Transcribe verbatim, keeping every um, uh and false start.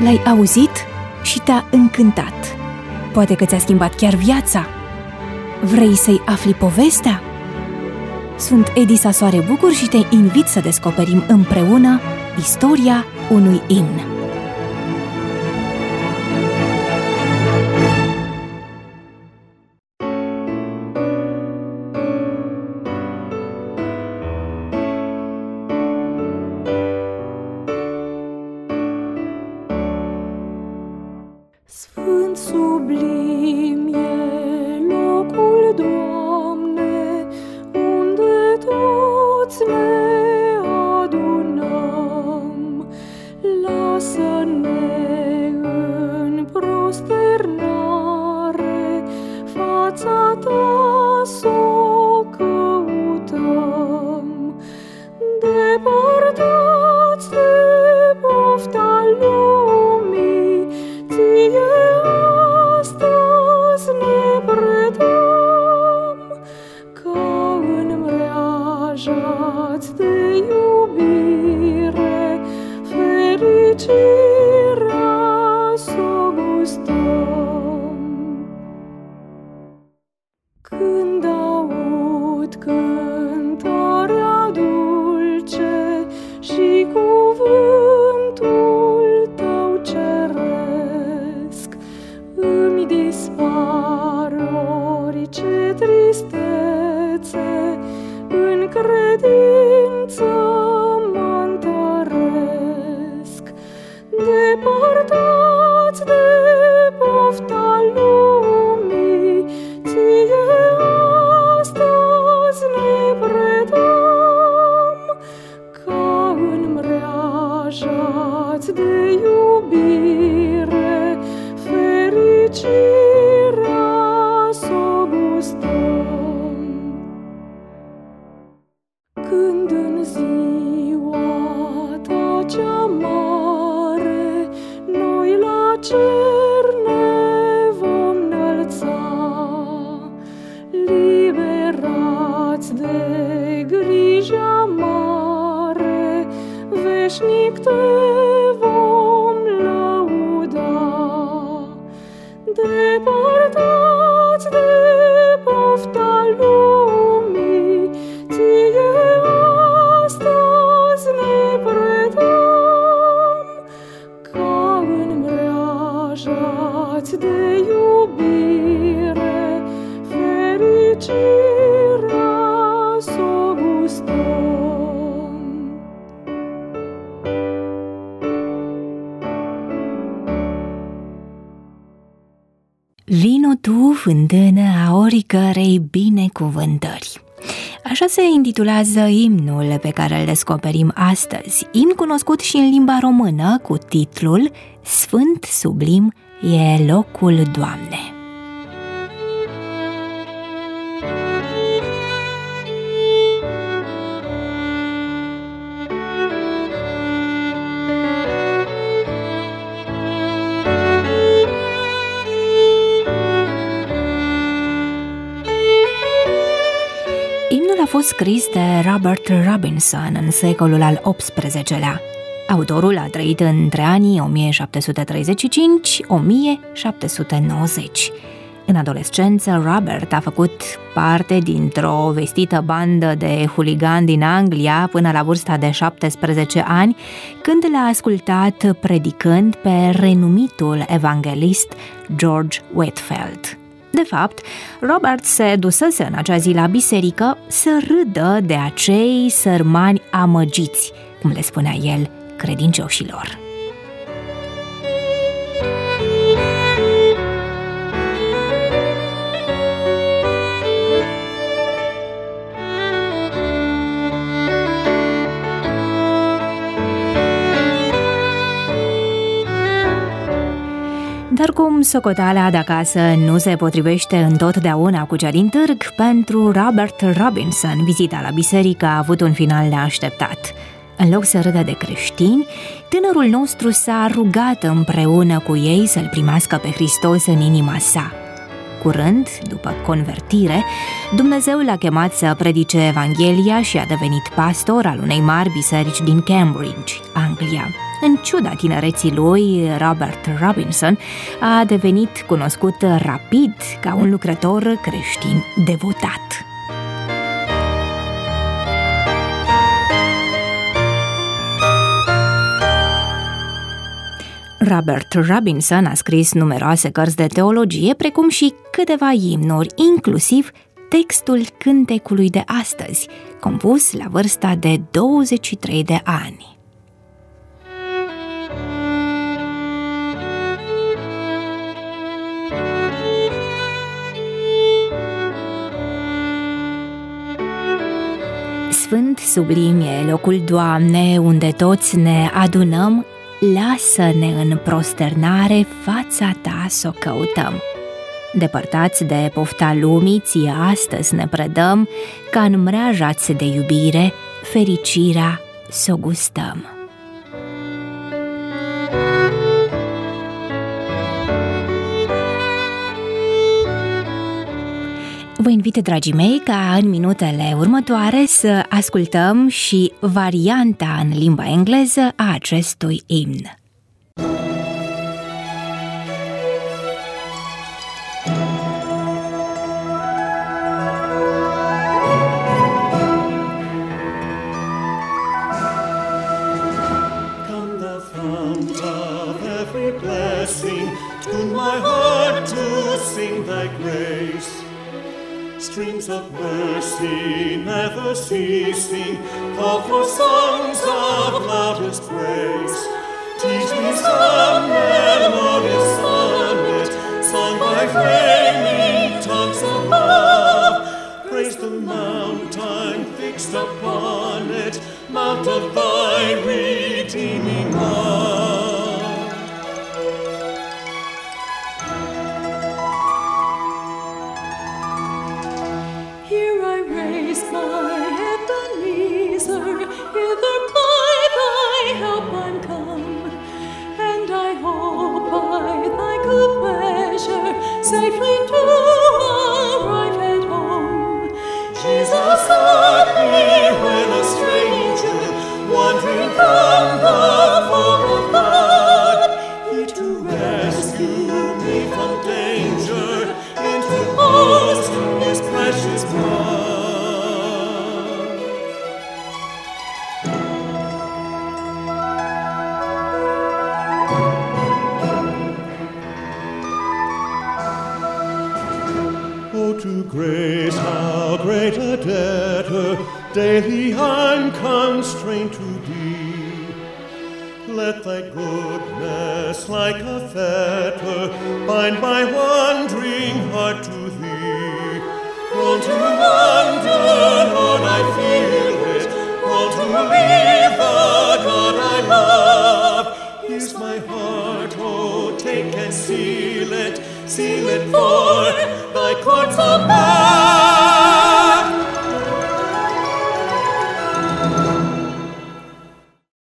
l-ai auzit și te-a încântat. Poate că ți-a schimbat chiar viața. Vrei să-i afli povestea? Sunt Edisa Soare Bucur și te invit să descoperim împreună istoria unui imn. Sfânt sublim e locul, Doamne, unde toți ne adunăm. Lasă-ne în prosternare fața Ta s-o căutăm. Depărtați de pofta lumii, Ție astăzi ne predăm, ca în mreaja-ți de iubire fericirea s-o gustăm. Când aud cântarea dulce și cuvântul Tău ceresc, îmi dispar orice tristețe, în credință mă întăresc. Depărtați de pofta lumii, Ție astăzi ne predăm, ca în mreaja-ți de iubire fericirea s-o gustăm. Când în ziua Ta cea mare noi la cer ne vom înălța, liberați de grija mare, veșnic Te vom lăuda. Depărtați de pofta lumii, Ție astăzi ne predăm, ca în mreaja-ți de iubire fericirea s-o gustăm. Vino tu, fântână a oricărei binecuvântări. Așa se intitulează imnul pe care îl descoperim astăzi, imn cunoscut și în limba română cu titlul Sfânt sublim e locul, Doamne. A fost scris de Robert Robinson în secolul al optsprezecelea. Autorul a trăit între anii o mie șapte sute treizeci și cinci - o mie șapte sute nouăzeci. În adolescență, Robert a făcut parte dintr-o vestită bandă de huligani din Anglia până la vârsta de șaptesprezece ani, când l-a ascultat predicând pe renumitul evanghelist George Whitefield. De fapt, Robert se dusese în acea zi la biserică să râdă de acei sărmani amăgiți, cum le spunea el credincioșilor. Dar cum socoteala de acasă nu se potrivește întotdeauna cu cea din târg, pentru Robert Robinson, vizita la biserică a avut un final neașteptat. În loc să râdă de creștini, tânărul nostru s-a rugat împreună cu ei să-L primească pe Hristos în inima sa. Curând, după convertire, Dumnezeu l-a chemat să predice Evanghelia și a devenit pastor al unei mari biserici din Cambridge, Anglia. În ciuda tinereții lui, Robert Robinson a devenit cunoscut rapid ca un lucrător creștin devotat. Robert Robinson a scris numeroase cărți de teologie, precum și câteva imnuri, inclusiv textul cântecului de astăzi, compus la vârsta de douăzeci și trei de ani. Sfânt sublim e locul, Doamne, unde toți ne adunăm, lasă-ne în prosternare fața Ta s-o căutăm. Depărtați de pofta lumii, ție astăzi ne predăm, ca în mreaja-ți de iubire, fericirea s-o gustăm. Vă invit, dragii mei, ca în minutele următoare să ascultăm și varianta în limba engleză a acestui imn. Come the fount of every blessing, tune my heart to sing thy grace. Streams of mercy never ceasing, call for songs of loudest praise. Teach me some melodious sonnet, sung by flaming tongues above. Praise the mount I'm fixed upon it, mount of thy redeeming love. Safely to arrive at home. Jesus sought me when a stranger, wandering from the fold of God, He to rescue me from danger, into post His precious blood. To grace, how great a debtor daily I'm constrained to be. Let thy goodness like a fetter bind my wandering heart to thee. Prone to wander, Lord, I feel it, prone to leave the God I love. Here's my heart, oh, take and seal it, seal it for thy courts above.